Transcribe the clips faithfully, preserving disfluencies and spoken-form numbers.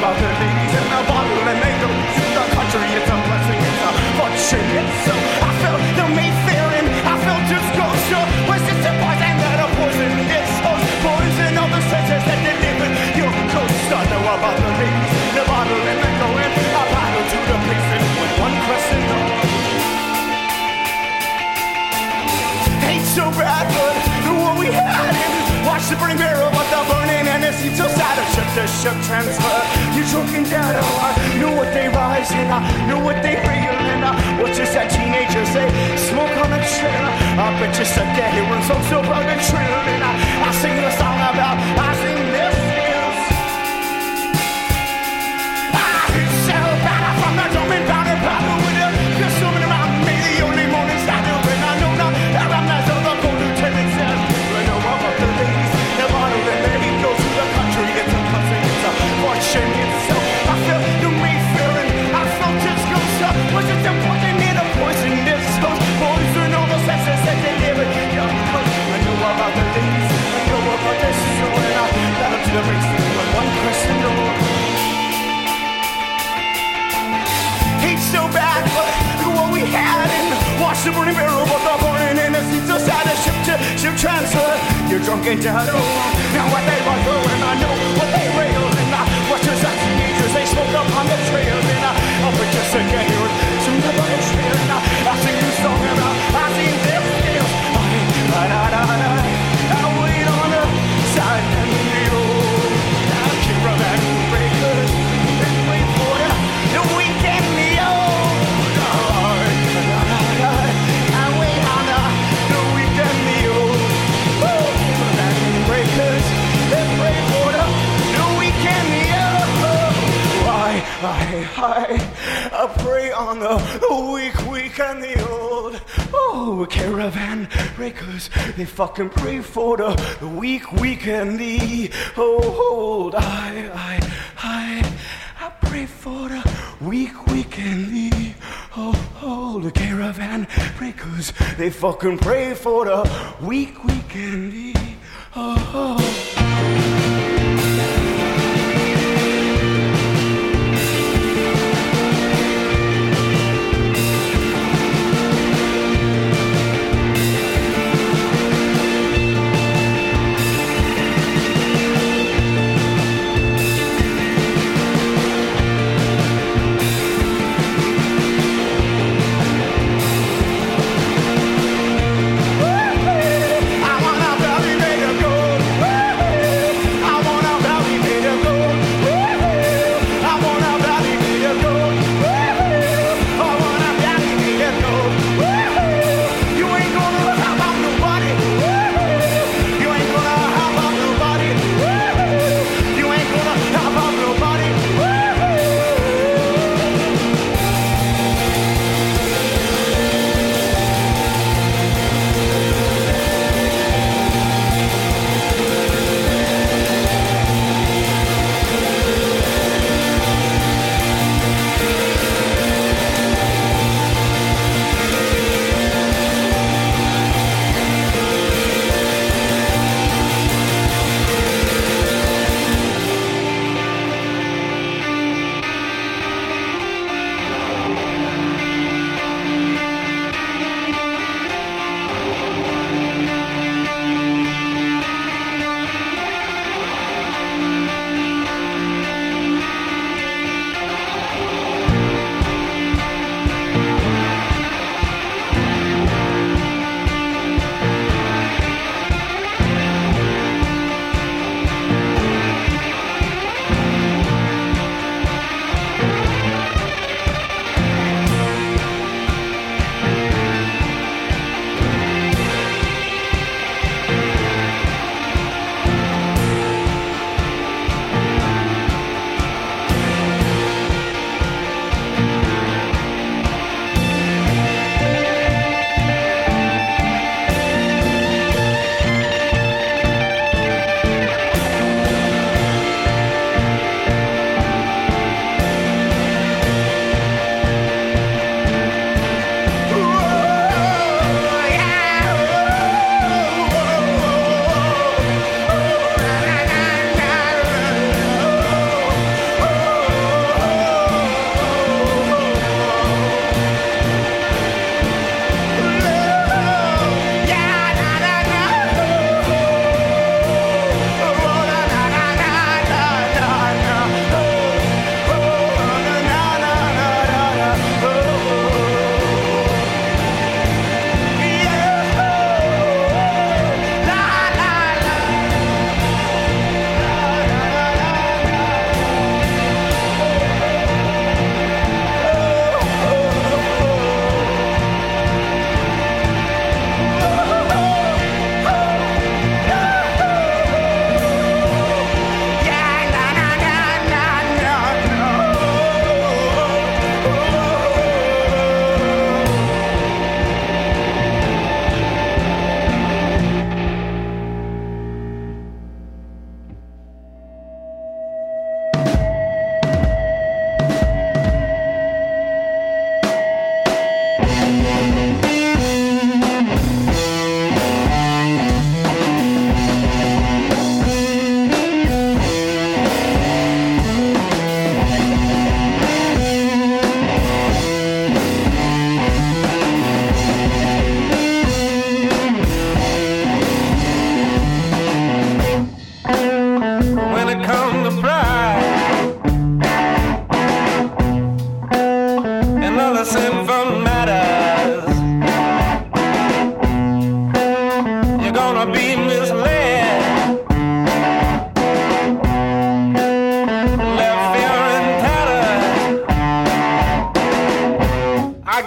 about the ladies in the bottle and they go to the country. It's a blessing, it's a fortune. It's so I felt the Mayfair and I felt just Scotia. Was it surprised and that a poison this host poison all the senses that they live in your coast. I know about the ladies in the bottle and they go in. I battle to the basin with one crescent on. Ain't so bad, but what we had in watch the burning barrel, but the burning and it seems so sad. A ship to ship transfer. You drunken dad, oh, I knew what they rise and I knew what they reel and I what just that teenager say. Smoke on a trail. I bet you said that he runs so so proud and trill and I, I sing a song about I sing this is I sell battle from the drum and pound and battle with it. You're swimming around me, the only morning star and I know not that I'm not so the cold lieutenant says. I know about the ladies, the bottle and then he goes to the country. It's a blessing, it's a fortune itself. I felt the Mayfair and I felt his ghost. Was it the poison in a poison this host? Poison all the senses that they live in your coast. I know about the ladies, I know about this so and I battle to the racing with one crescent door. Ain't so bad, but what we had and watch the burning barrel, but the burning and it seems so sad. A ship to ship transfer. You're drunk and dead. Oh, now what they run through and I know what they rail and I watch us as teenagers they smoke up on the trail and I I'll put you sick of here soon the bottle trail and I I sing you song about I sing this deal. I da da da I wait on the side and the old I caravan breakers and wait for the the weekend the old. I wait on the the weekend the old. Breakers, they pray for the, the weekend, oh, I, I, I, I pray on the, the week, weekend, the old, oh, caravan breakers, they fucking pray for the, the week, weekend, the old, I, I, I, I pray for the week, weekend, the oh, oh, the caravan breakers, they fucking pray for the week, weekend, the oh, oh. I wanna be ready to go.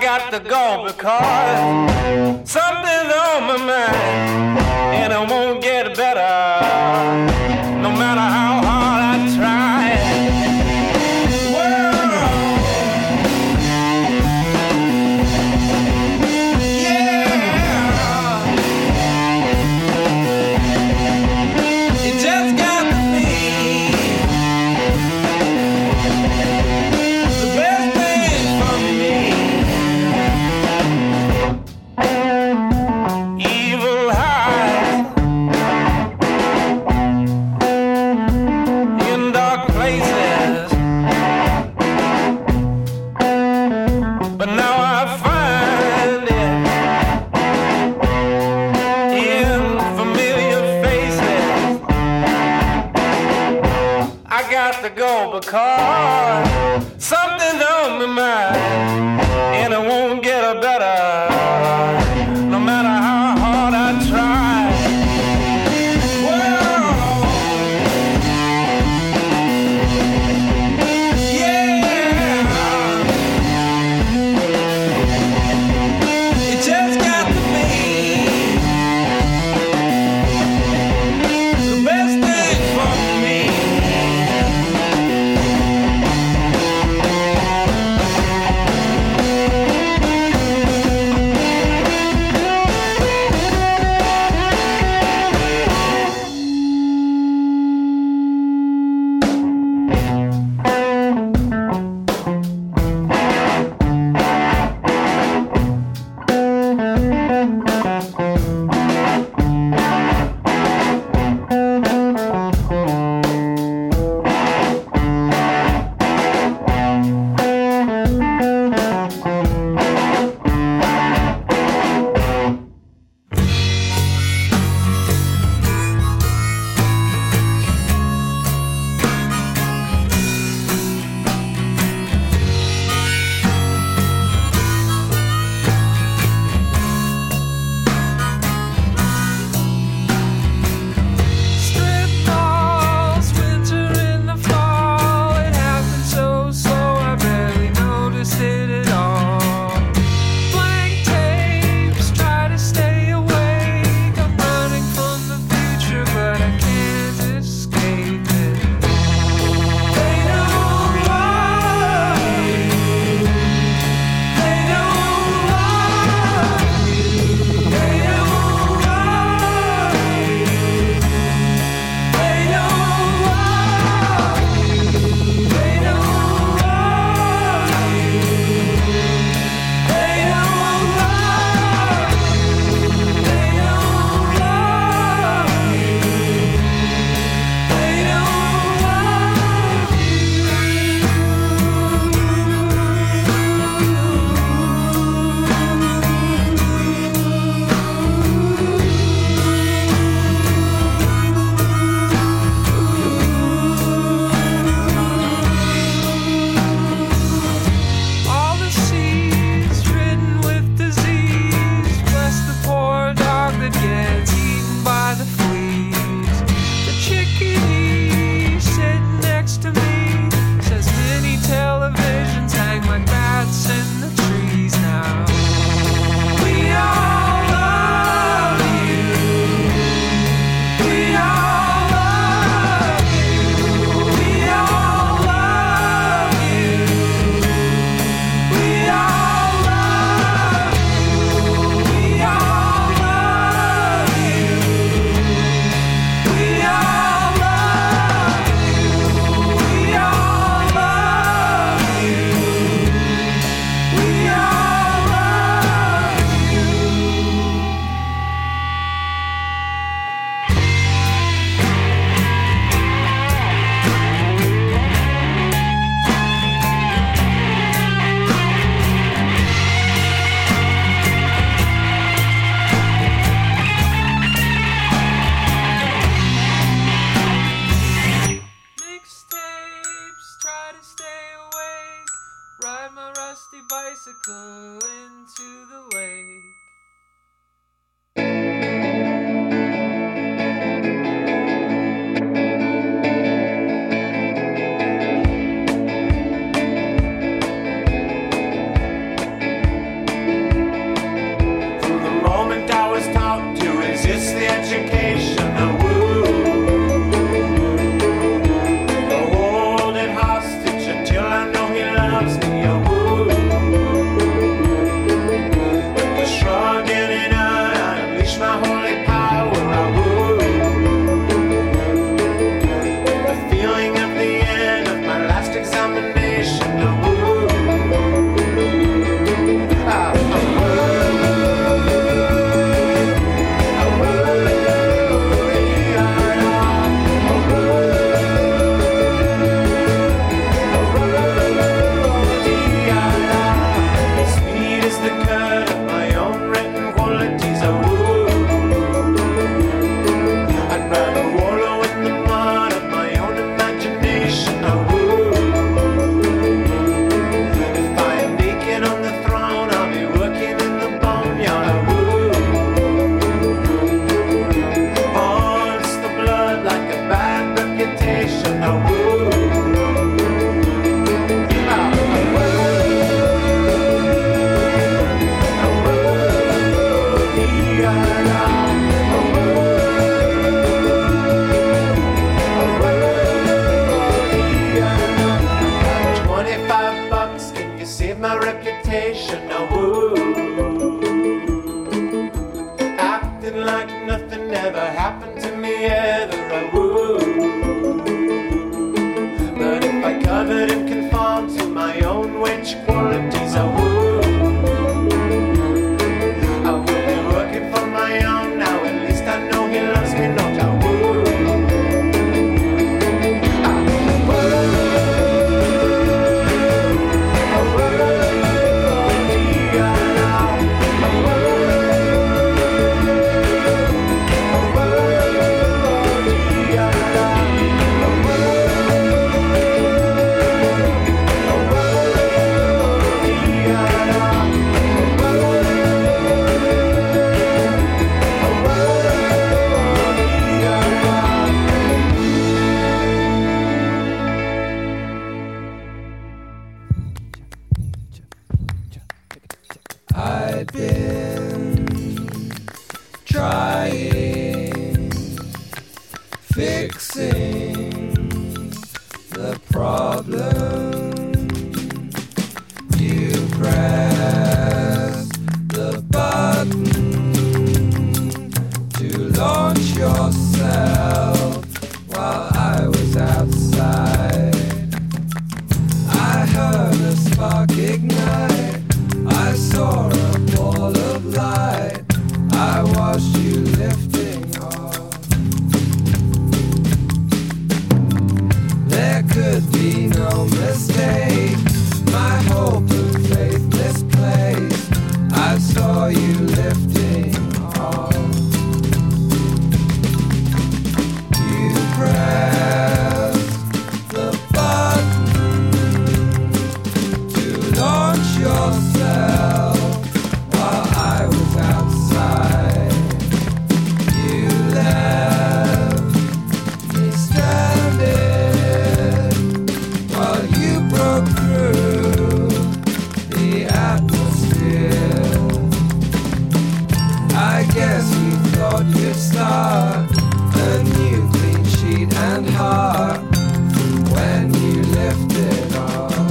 got to go because something's on my mind and it won't get better no matter how hard I try. Because something's on my mind and it won't get better no matter how hard I try. Whoa. Yeah. It just got to be the best thing for me. meditation, now woo. Acting like nothing ever happened to me ever, I woo. But if I covered and conformed to my own wench qualities, I woo. I will be working for my own now, at least I know he loves me not, I woo. I'd been trying, fixing the problem. You pressed the button to launch yourself while I was outside. I heard a spark ignite. I saw a ball of light. I watched you lifting off. There could be no mistake. My hope and faith misplaced. I saw you lifting off. You pressed the button to launch yourself while I was outside. You left me stranded while you broke through the atmosphere. I guess you thought you'd start a new clean sheet and heart when you lifted off.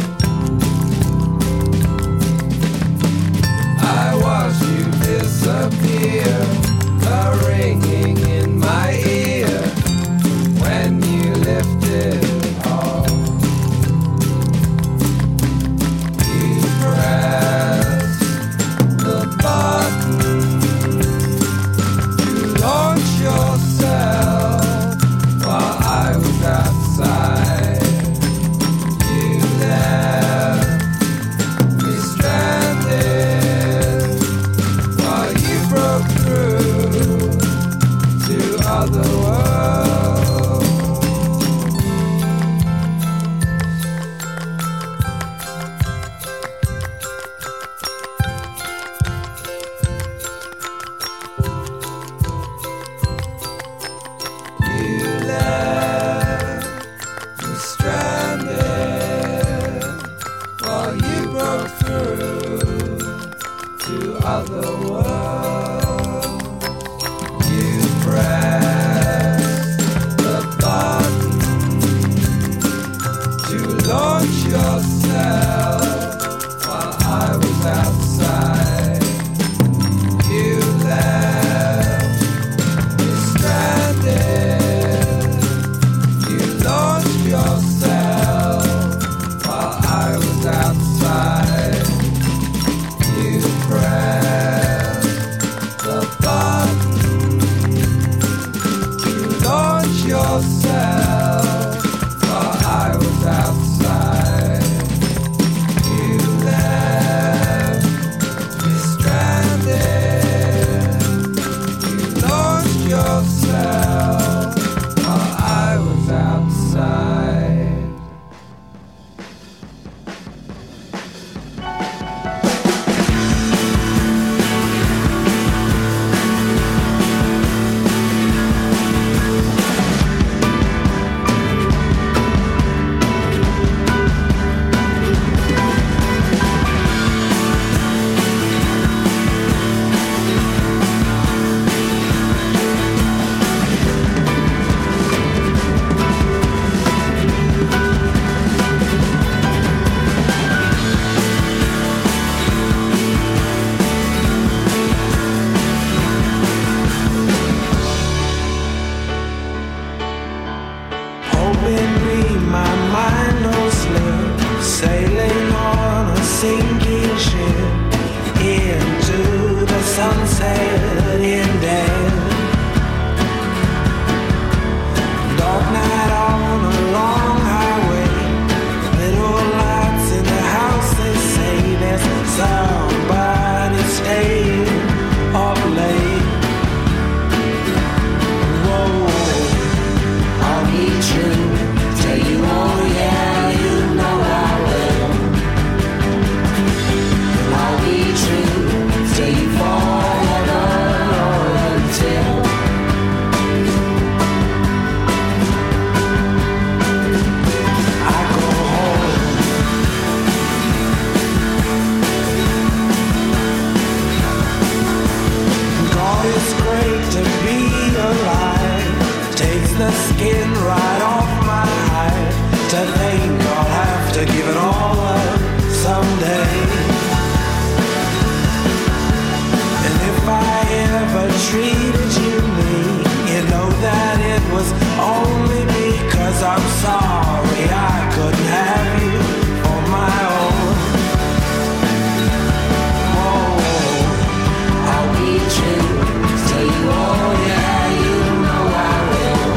I watched you disappear, a ringing in my ear when you lifted off. You pressed the button to launch yourself while I was outside. You left me stranded while you broke through to other worlds. You left me stranded while you broke through to other worlds. You pressed the button to launch yourself while I was outside. You left me stranded. You launched yourself while I was outside. You pressed the button to launch yourself while I was outside. sinking ship into the sunset in death. Dark night on a long highway, little lights in the house, they say there's somebody staying up late. Whoa, I'll meet you, tell you, oh yeah, you know I will. And I'll be true, tell you forever or until I go home. God, it's great to be alive. Takes the skin right off my hide. To think I'll have to give it all up someday. And if I ever treated you mean, you know that it was only because I'm sorry I couldn't have you on my own. Whoa, I'll be true, tell you, oh yeah, you know I will.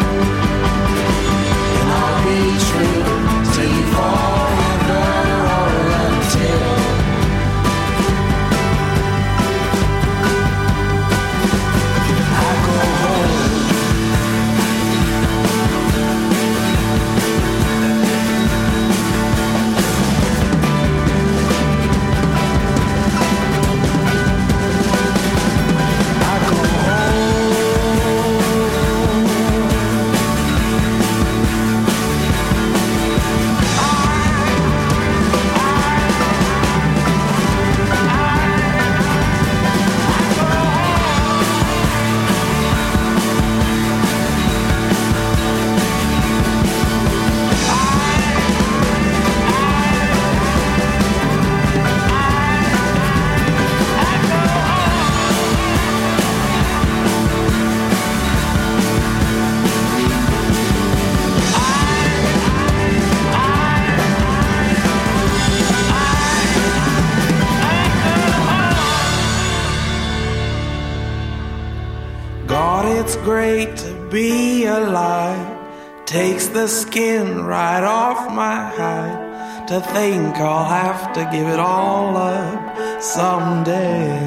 And I'll be true, tell you forever or until I go home. I go God, it's great to be alive. Takes the skin right off my hide. To think I'll have to give it all up someday.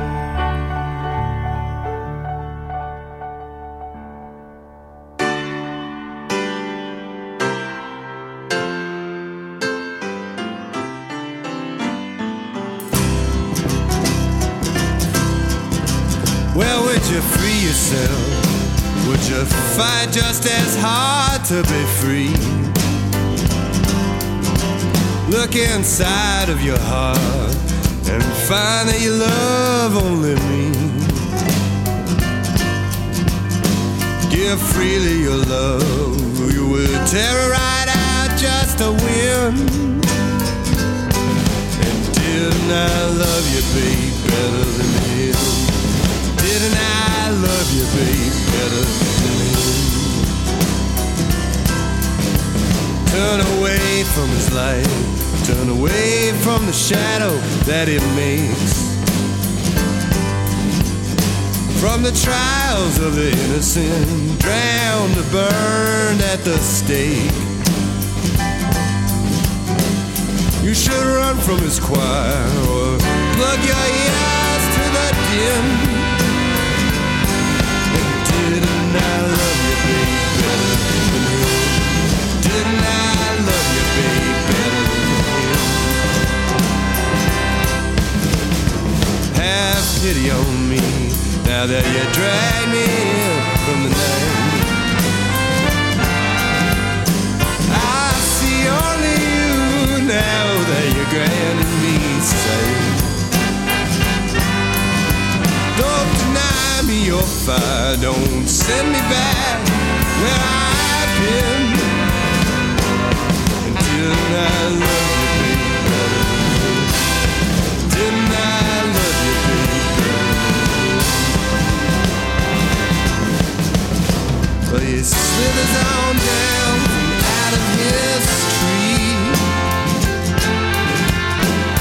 Well, would you free yourself? Would you fight just as hard to be free? Look inside of your heart and find that you love only me. Give freely your love, you would tear it right out just to win. And didn't I love you, babe, better than him? Didn't I love you, babe, better than him? Turn away from his light, turn away from the shadow that it makes, from the trials of the innocent, drowned or burned at the stake. You should run from his choir or plug your ears to the din. Didn't I love you, babe, better than him? Didn't I love you, babe, better than him? Have pity on me now that you drag me in from the night. I see only you now that you're granting me sight. Don't deny me your fire, don't send me back where I've been. And didn't I love you, babe, better than him? Didn't I love you, babe, better than him? But he slithers on down from out of his tree.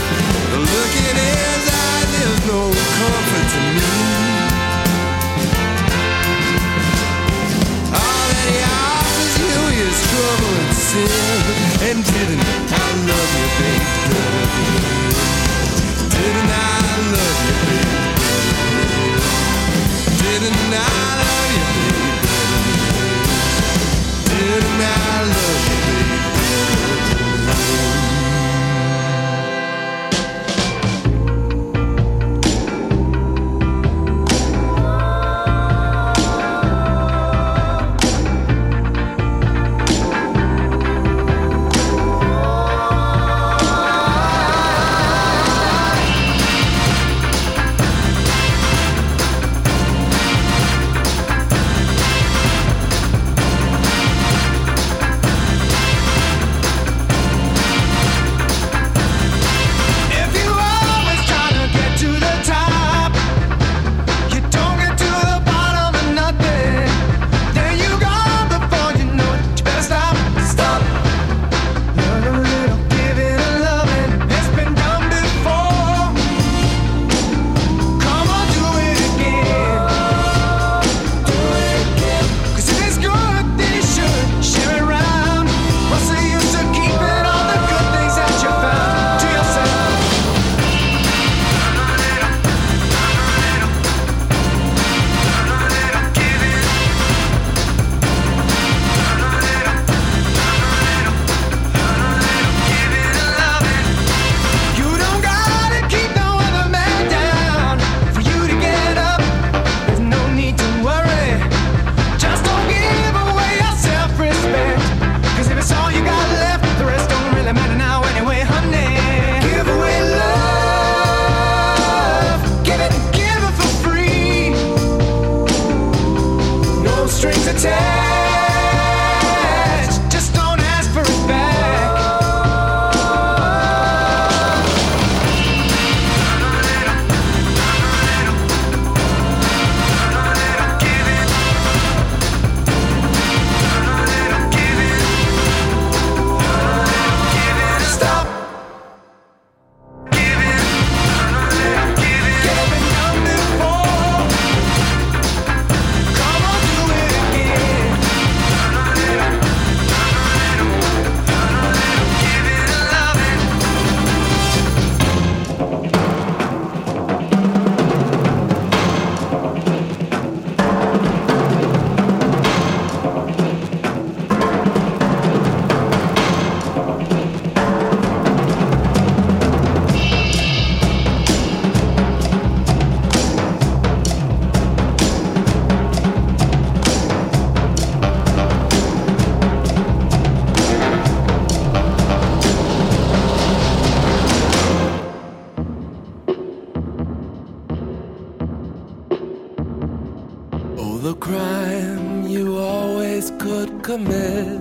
could commit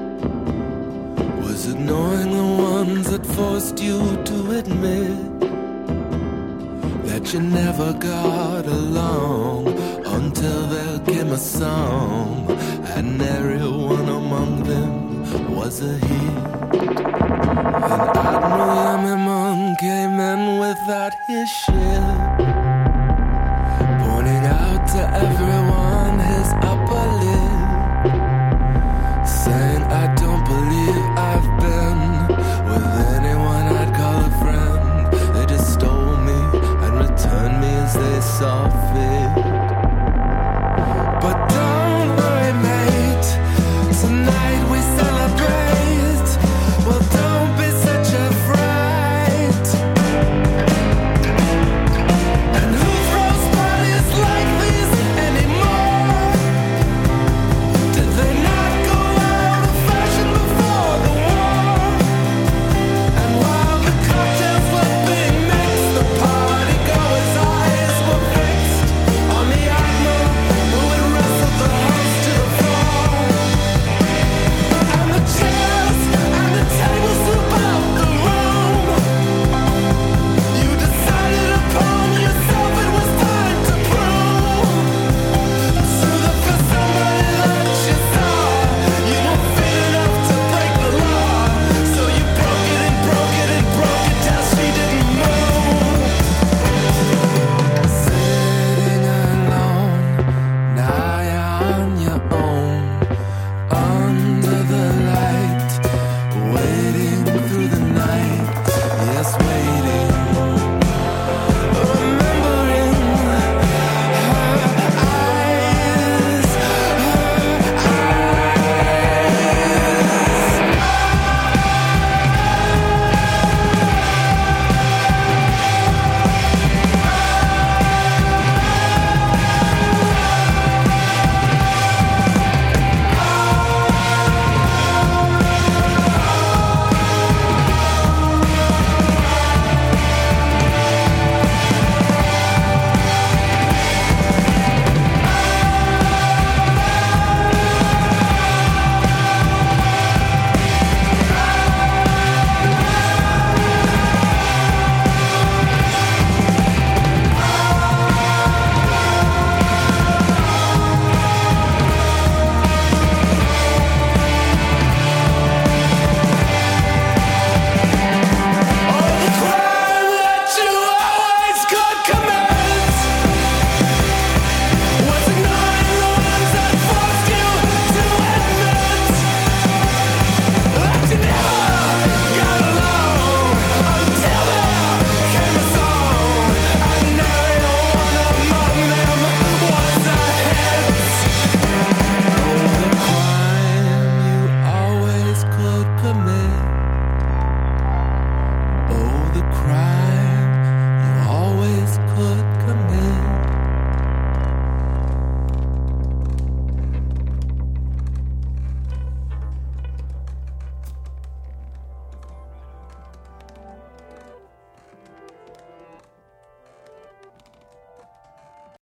was ignoring the ones that forced you to admit that you never got along until there came a song, and every one among them was a hit. Then Admiral Yamiman came in without his ship,